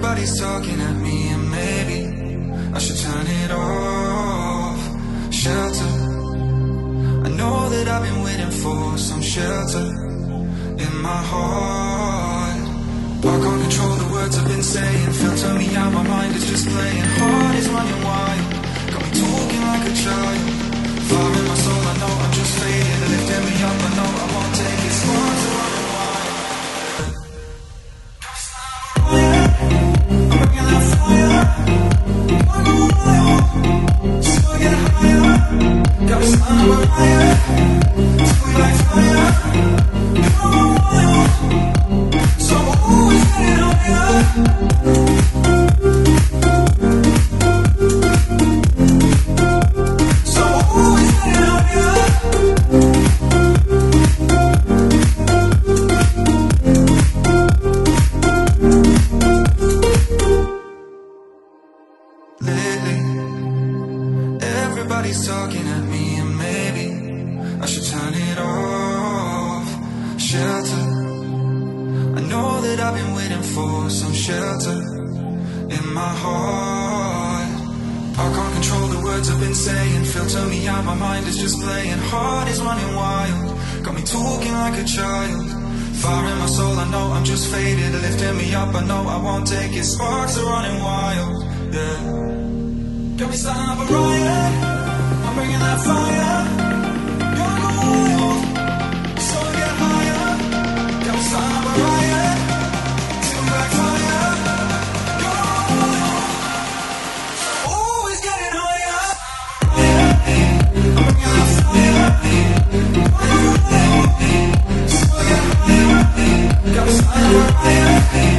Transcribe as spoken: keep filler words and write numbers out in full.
Everybody's talking at me, and maybe I should turn it off. Shelter, I know that I've been waiting for some shelter in my heart. I can't control the words I've been saying. Filter me out, my mind is just playing. Heart is running wild, got me talking like a child. Fire in my soul, I know I'm just fading. Lifting me up, I know I won't take it. Sparks are running wild. I'm bringing that fire. Wanna go wild, still get higher. Got me smiling with fire. Sweet like fire. Come on wild, so I'm always getting higher. Everybody's talking at me, and maybe I should turn it off. Shelter, I know that I've been waiting for some shelter in my heart. I can't control the words I've been saying. Filter me out, my mind is just playing. Heart is running wild, got me talking like a child. Fire in my soul, I know I'm just faded. Lifting me up, I know I won't take it. Sparks are running wild, yeah. Got me starting up a riot, I'm bringing that fire. Gonna go wild, so I get higher. Got me starting up a riot, till back fire. Gonna go wild, always getting higher. I'm bringing that fire. Gonna go wild, so I get higher. Got me starting up a riot.